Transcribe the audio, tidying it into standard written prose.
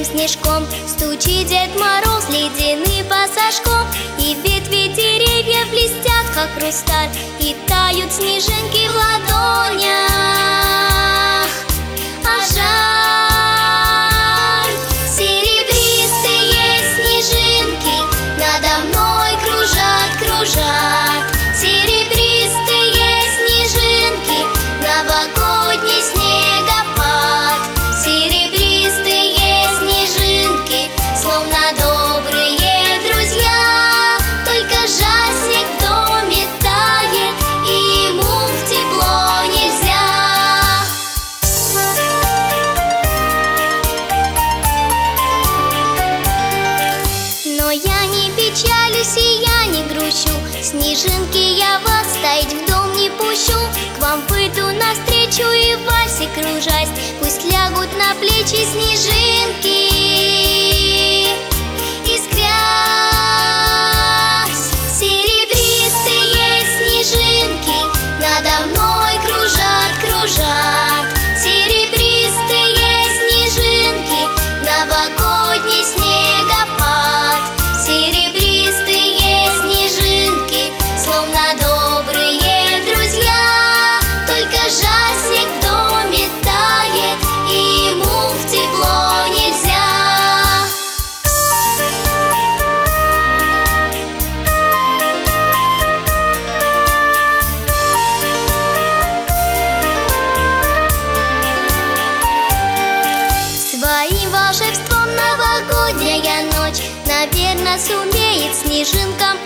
снежком. Стучит Дед Мороз ледяным пассажком, и ветви деревьев блестят, как хрусталь, и тают снежинки в ладонях. А жаль, серебристые снежинки надо мной кружат, кружат. Серебристые снежинки, новогодний снегопад. Серебристые снежинки, словно добрые друзья. Только жаль, снег в доме тает, и ему в тепло нельзя. Но я не печалюсь и я не грущу. Снежинки, я вас таять в дом не пущу. К вам выйду навстречу и в вальсе кружась. Пусть лягут на плечи снежинки, искрясь. Серебристые снежинки надо мной кружат, кружат. Серебристые снежинки, новогодний снегопад. Серебристые снежинки, словно добрые друзья. Только жаль, снег в доме тает, и ему в тепло нельзя. Своим волшебством новогодняя ночь, наверно, сумеет снежинка